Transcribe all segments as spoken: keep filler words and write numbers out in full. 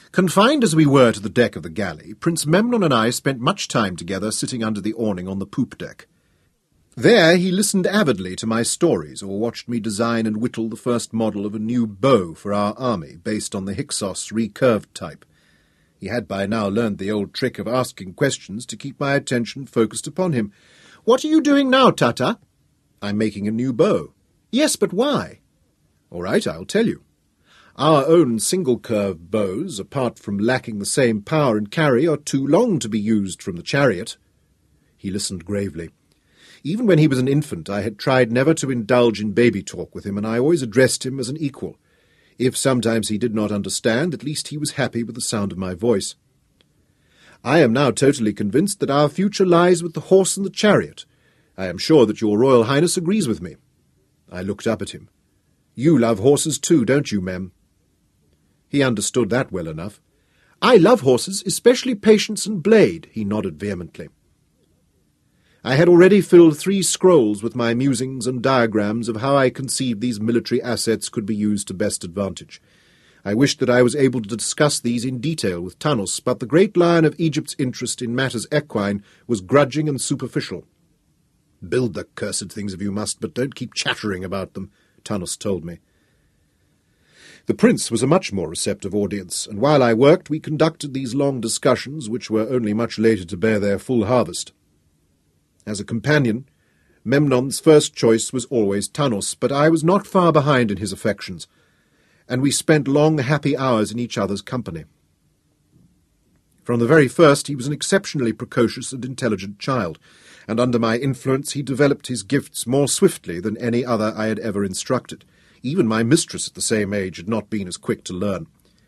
Confined as we were to the deck of the galley, Prince Memnon and I spent much time together sitting under the awning on the poop deck. There he listened avidly to my stories, or watched me design and whittle the first model of a new bow for our army, based on the Hyksos recurved type. He had by now learned the old trick of asking questions to keep my attention focused upon him. "What are you doing now, Tata?" "I'm making a new bow." "Yes, but why?" "All right, I'll tell you. Our own single-curved bows, apart from lacking the same power and carry, are too long to be used from the chariot." He listened gravely. Even when he was an infant, I had tried never to indulge in baby talk with him, and I always addressed him as an equal. If sometimes he did not understand, at least he was happy with the sound of my voice. "I am now totally convinced that our future lies with the horse and the chariot. I am sure that your Royal Highness agrees with me." I looked up at him. "You love horses too, don't you, Mem?" He understood that well enough. "I love horses, especially Patience and Blade," he nodded vehemently. I had already filled three scrolls with my musings and diagrams of how I conceived these military assets could be used to best advantage. I wished that I was able to discuss these in detail with Tanos, but the great lion of Egypt's interest in matters equine was grudging and superficial. "Build the cursed things if you must, but don't keep chattering about them," Tanos told me. The prince was a much more receptive audience, and while I worked we conducted these long discussions, which were only much later to bear their full harvest. As a companion, Memnon's first choice was always Tanos, but I was not far behind in his affections, and we spent long, happy hours in each other's company. From the very first he was an exceptionally precocious and intelligent child, and under my influence he developed his gifts more swiftly than any other I had ever instructed. Even my mistress at the same age had not been as quick to learn.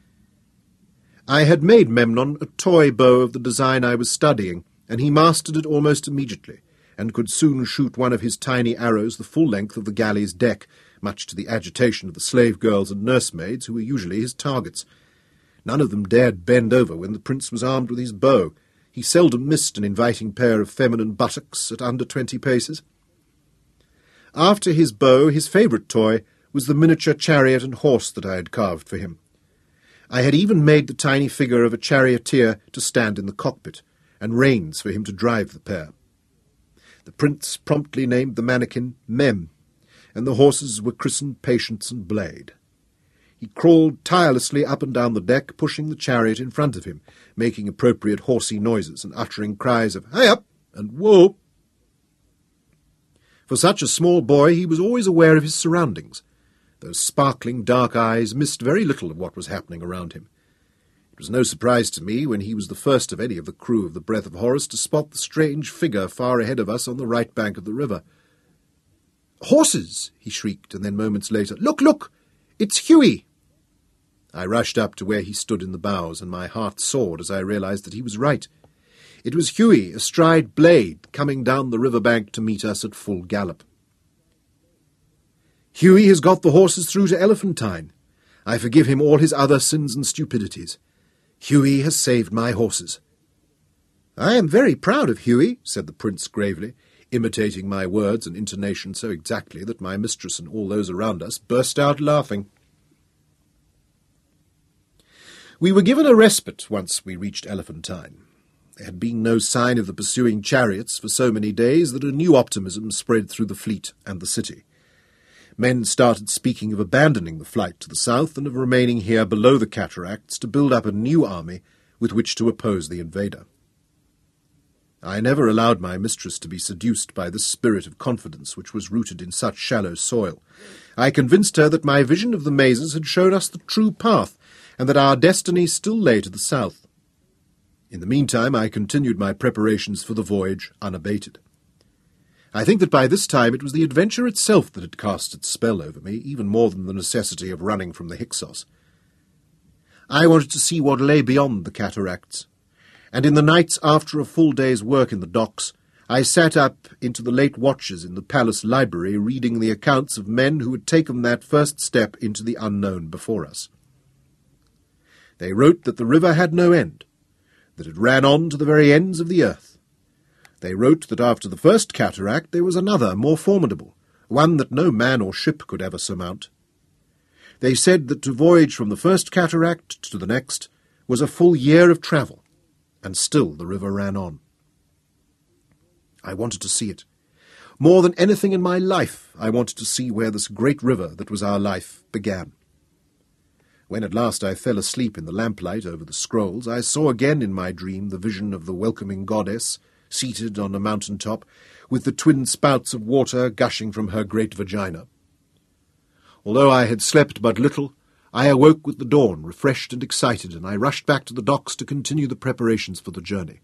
I had made Memnon a toy bow of the design I was studying, and he mastered it almost immediately, and could soon shoot one of his tiny arrows the full length of the galley's deck, much to the agitation of the slave girls and nursemaids, who were usually his targets. None of them dared bend over when the prince was armed with his bow. He seldom missed an inviting pair of feminine buttocks at under twenty paces. After his bow, his favourite toy was the miniature chariot and horse that I had carved for him. I had even made the tiny figure of a charioteer to stand in the cockpit, and reins for him to drive the pair. The prince promptly named the mannequin Mem, and the horses were christened Patience and Blade. He crawled tirelessly up and down the deck, pushing the chariot in front of him, making appropriate horsey noises and uttering cries of "Hey up!" and "Whoa!" For such a small boy he was always aware of his surroundings. Those sparkling dark eyes missed very little of what was happening around him. It was no surprise to me, when he was the first of any of the crew of the Breath of Horus, to spot the strange figure far ahead of us on the right bank of the river. "Horses!" he shrieked, and then moments later, "Look, look! It's Huey!" I rushed up to where he stood in the bows, and my heart soared as I realized that he was right. It was Huey, astride Blade, coming down the river bank to meet us at full gallop. "Huey has got the horses through to Elephantine. I forgive him all his other sins and stupidities. Huey has saved my horses." "I am very proud of Huey," said the prince gravely, imitating my words and intonation so exactly that my mistress and all those around us burst out laughing. We were given a respite once we reached Elephantine. There had been no sign of the pursuing chariots for so many days that a new optimism spread through the fleet and the city. Men started speaking of abandoning the flight to the south and of remaining here below the cataracts to build up a new army with which to oppose the invader. I never allowed my mistress to be seduced by this spirit of confidence which was rooted in such shallow soil. I convinced her that my vision of the mazes had shown us the true path, and that our destiny still lay to the south. In the meantime I continued my preparations for the voyage unabated. I think that by this time it was the adventure itself that had cast its spell over me, even more than the necessity of running from the Hyksos. I wanted to see what lay beyond the cataracts, and in the nights after a full day's work in the docks, I sat up into the late watches in the palace library reading the accounts of men who had taken that first step into the unknown before us. They wrote that the river had no end, that it ran on to the very ends of the earth. They wrote that after the first cataract there was another, more formidable, one that no man or ship could ever surmount. They said that to voyage from the first cataract to the next was a full year of travel, and still the river ran on. I wanted to see it. More than anything in my life, I wanted to see where this great river that was our life began. When at last I fell asleep in the lamplight over the scrolls, I saw again in my dream the vision of the welcoming goddess, seated on a mountain top, with the twin spouts of water gushing from her great vagina. Although I had slept but little, I awoke with the dawn, refreshed and excited, and I rushed back to the docks to continue the preparations for the journey.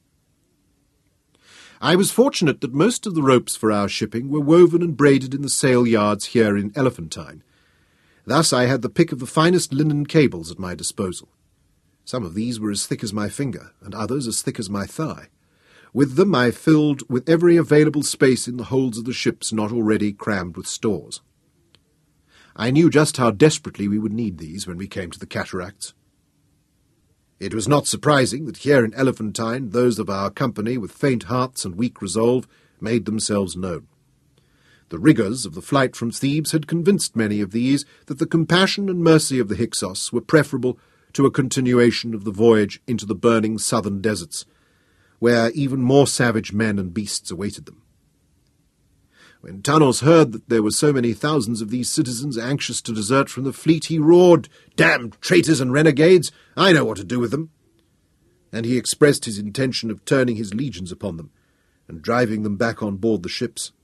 I was fortunate that most of the ropes for our shipping were woven and braided in the sail yards here in Elephantine. Thus I had the pick of the finest linen cables at my disposal. Some of these were as thick as my finger, and others as thick as my thigh. With them I filled with every available space in the holds of the ships not already crammed with stores. I knew just how desperately we would need these when we came to the cataracts. It was not surprising that here in Elephantine those of our company with faint hearts and weak resolve made themselves known. The rigours of the flight from Thebes had convinced many of these that the compassion and mercy of the Hyksos were preferable to a continuation of the voyage into the burning southern deserts, where even more savage men and beasts awaited them. When Tanos heard that there were so many thousands of these citizens anxious to desert from the fleet, he roared, "Damned traitors and renegades! I know what to do with them!" And he expressed his intention of turning his legions upon them and driving them back on board the ships.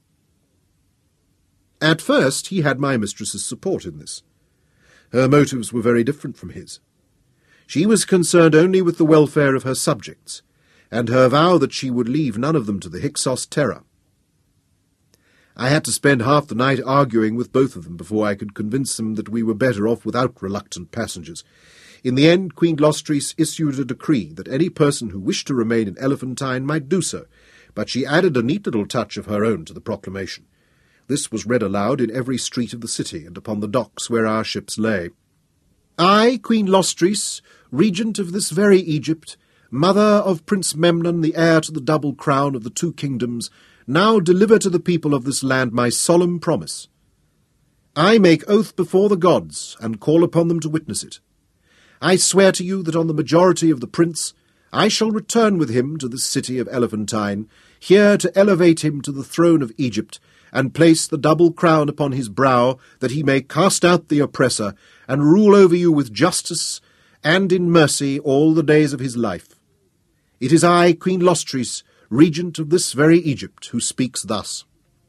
At first he had my mistress's support in this. Her motives were very different from his. She was concerned only with the welfare of her subjects, and her vow that she would leave none of them to the Hyksos terror. I had to spend half the night arguing with both of them before I could convince them that we were better off without reluctant passengers. In the end, Queen Lostris issued a decree that any person who wished to remain in Elephantine might do so, but she added a neat little touch of her own to the proclamation. This was read aloud in every street of the city and upon the docks where our ships lay. I, Queen Lostris, regent of this very Egypt, mother of Prince Memnon, the heir to the double crown of the two kingdoms, now deliver to the people of this land my solemn promise. I make oath before the gods, and call upon them to witness it. I swear to you that on the majority of the prince, I shall return with him to this city of Elephantine, here to elevate him to the throne of Egypt, and place the double crown upon his brow, that he may cast out the oppressor, and rule over you with justice and in mercy all the days of his life. It is I, Queen Lostris, regent of this very Egypt, who speaks thus."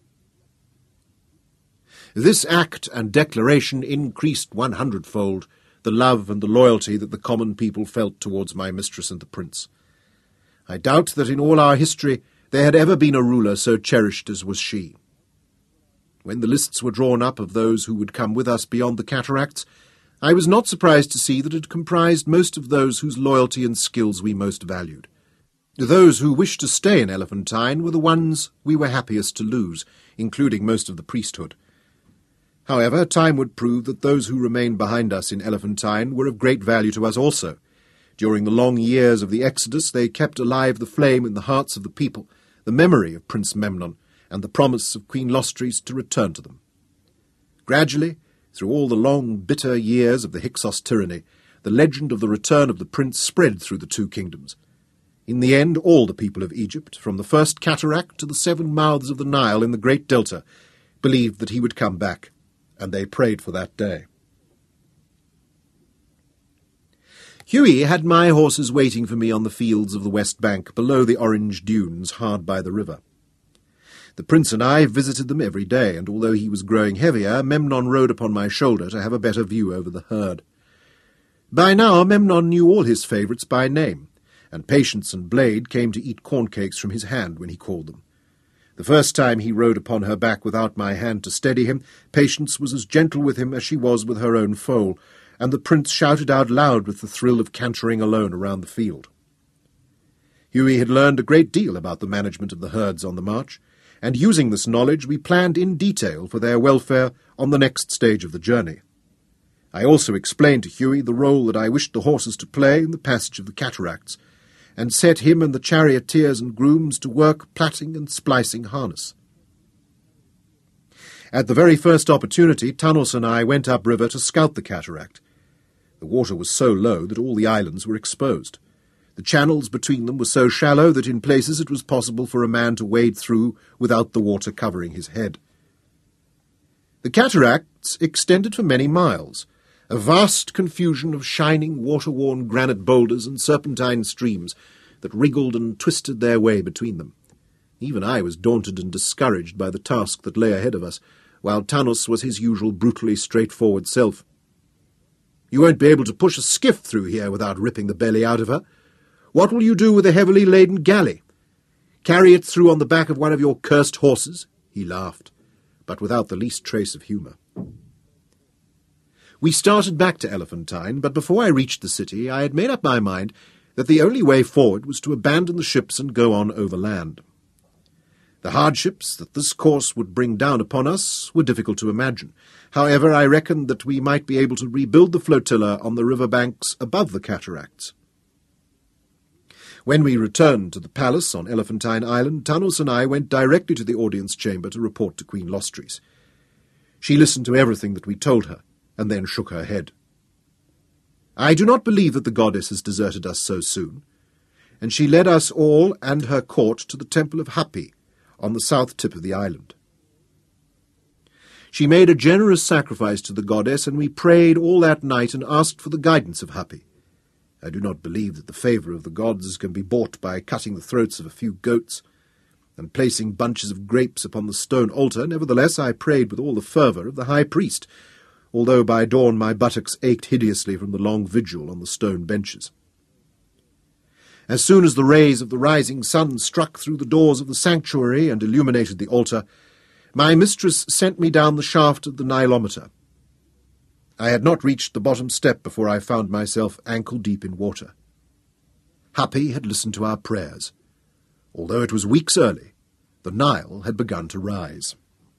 This act and declaration increased one hundredfold the love and the loyalty that the common people felt towards my mistress and the prince. I doubt that in all our history there had ever been a ruler so cherished as was she. When the lists were drawn up of those who would come with us beyond the cataracts, I was not surprised to see that it comprised most of those whose loyalty and skills we most valued. Those who wished to stay in Elephantine were the ones we were happiest to lose, including most of the priesthood. However, time would prove that those who remained behind us in Elephantine were of great value to us also. During the long years of the Exodus, they kept alive the flame in the hearts of the people, the memory of Prince Memnon, and the promise of Queen Lostris to return to them. Gradually, through all the long, bitter years of the Hyksos tyranny, the legend of the return of the prince spread through the two kingdoms. In the end, all the people of Egypt, from the first cataract to the seven mouths of the Nile in the great delta, believed that he would come back, and they prayed for that day. Hughie had my horses waiting for me on the fields of the west bank, below the orange dunes hard by the river. The prince and I visited them every day, and although he was growing heavier, Memnon rode upon my shoulder to have a better view over the herd. By now Memnon knew all his favourites by name, and Patience and Blade came to eat corncakes from his hand when he called them. The first time he rode upon her back without my hand to steady him, Patience was as gentle with him as she was with her own foal, and the prince shouted out loud with the thrill of cantering alone around the field. Hughie had learned a great deal about the management of the herds on the march, and using this knowledge we planned in detail for their welfare on the next stage of the journey. I also explained to Hughie the role that I wished the horses to play in the passage of the cataracts, and set him and the charioteers and grooms to work plaiting and splicing harness. At the very first opportunity, Tanos and I went upriver to scout the cataract. The water was so low that all the islands were exposed. The channels between them were so shallow that in places it was possible for a man to wade through without the water covering his head. The cataracts extended for many miles, a vast confusion of shining, water-worn granite boulders and serpentine streams that wriggled and twisted their way between them. Even I was daunted and discouraged by the task that lay ahead of us, while Tanos was his usual brutally straightforward self. "You won't be able to push a skiff through here without ripping the belly out of her. What will you do with a heavily laden galley? Carry it through on the back of one of your cursed horses?" He laughed, but without the least trace of humour. We started back to Elephantine, but before I reached the city I had made up my mind that the only way forward was to abandon the ships and go on overland. The hardships that this course would bring down upon us were difficult to imagine. However, I reckoned that we might be able to rebuild the flotilla on the river banks above the cataracts. When we returned to the palace on Elephantine Island, Tanos and I went directly to the audience chamber to report to Queen Lostris. She listened to everything that we told her, and then shook her head. "I do not believe that the goddess has deserted us so soon," and she led us all and her court to the temple of Hapi, on the south tip of the island. She made a generous sacrifice to the goddess, and we prayed all that night and asked for the guidance of Hapi. I do not believe that the favour of the gods can be bought by cutting the throats of a few goats and placing bunches of grapes upon the stone altar. Nevertheless, I prayed with all the fervour of the high priest, although by dawn my buttocks ached hideously from the long vigil on the stone benches. As soon as the rays of the rising sun struck through the doors of the sanctuary and illuminated the altar, my mistress sent me down the shaft of the Nilometer. I had not reached the bottom step before I found myself ankle-deep in water. Hapi had listened to our prayers. Although it was weeks early, the Nile had begun to rise.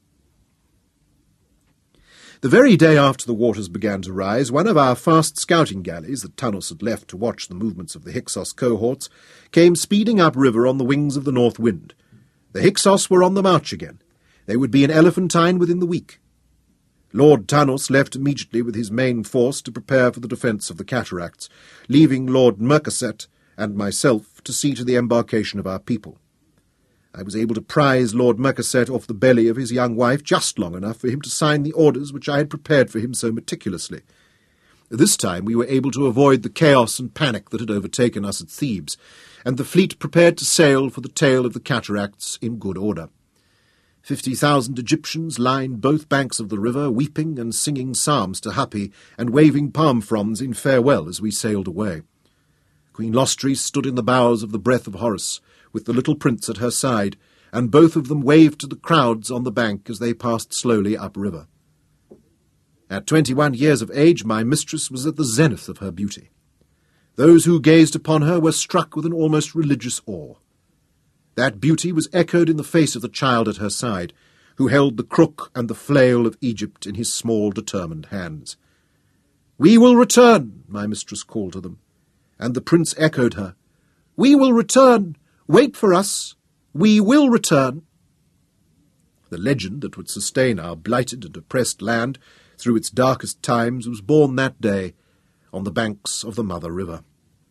The very day after the waters began to rise, one of our fast scouting galleys that Tanos had left to watch the movements of the Hyksos cohorts came speeding upriver on the wings of the north wind. The Hyksos were on the march again. They would be in Elephantine within the week. Lord Tanos left immediately with his main force to prepare for the defence of the cataracts, leaving Lord Mercaset and myself to see to the embarkation of our people. I was able to prise Lord Mercaset off the belly of his young wife just long enough for him to sign the orders which I had prepared for him so meticulously. This time we were able to avoid the chaos and panic that had overtaken us at Thebes, and the fleet prepared to sail for the tail of the cataracts in good order. Fifty thousand Egyptians lined both banks of the river, weeping and singing psalms to Hapi and waving palm fronds in farewell as we sailed away. Queen Lostris stood in the bows of the Breath of Horus, with the little prince at her side, and both of them waved to the crowds on the bank as they passed slowly upriver. At twenty-one years of age, my mistress was at the zenith of her beauty. Those who gazed upon her were struck with an almost religious awe. That beauty was echoed in the face of the child at her side, who held the crook and the flail of Egypt in his small, determined hands. "We will return," my mistress called to them, and the prince echoed her. "We will return! Wait for us! We will return!" The legend that would sustain our blighted and oppressed land through its darkest times was born that day on the banks of the Mother River.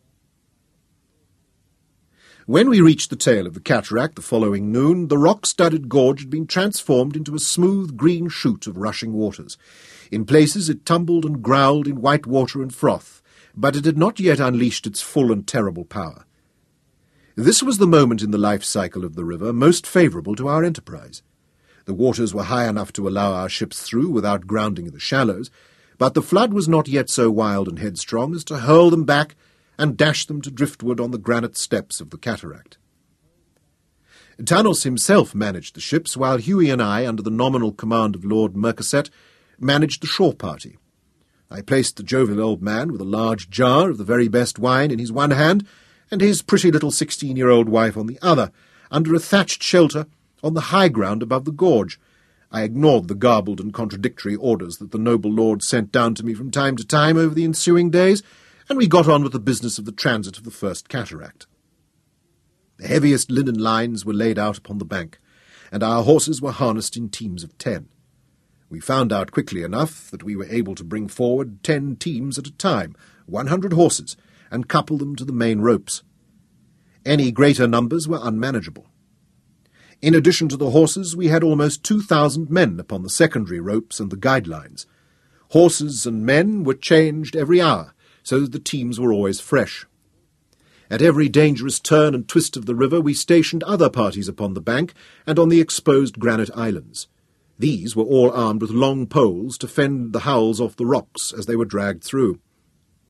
When we reached the tail of the cataract the following noon, the rock-studded gorge had been transformed into a smooth green chute of rushing waters. In places it tumbled and growled in white water and froth, but it had not yet unleashed its full and terrible power. This was the moment in the life cycle of the river most favourable to our enterprise. The waters were high enough to allow our ships through without grounding in the shallows, but the flood was not yet so wild and headstrong as to hurl them back and dash them to driftwood on the granite steps of the cataract. Tanos himself managed the ships, while Huey and I, under the nominal command of Lord Mercaset, managed the shore party. I placed the jovial old man with a large jar of the very best wine in his one hand, and his pretty little sixteen-year-old wife on the other, under a thatched shelter on the high ground above the gorge. I ignored the garbled and contradictory orders that the noble lord sent down to me from time to time over the ensuing days, and we got on with the business of the transit of the first cataract. The heaviest linen lines were laid out upon the bank, and our horses were harnessed in teams of ten. We found out quickly enough that we were able to bring forward ten teams at a time, one hundred horses, and couple them to the main ropes. Any greater numbers were unmanageable. In addition to the horses, we had almost two thousand men upon the secondary ropes and the guidelines. Horses and men were changed every hour, so that the teams were always fresh. At every dangerous turn and twist of the river we stationed other parties upon the bank and on the exposed granite islands. These were all armed with long poles to fend the hulls off the rocks as they were dragged through.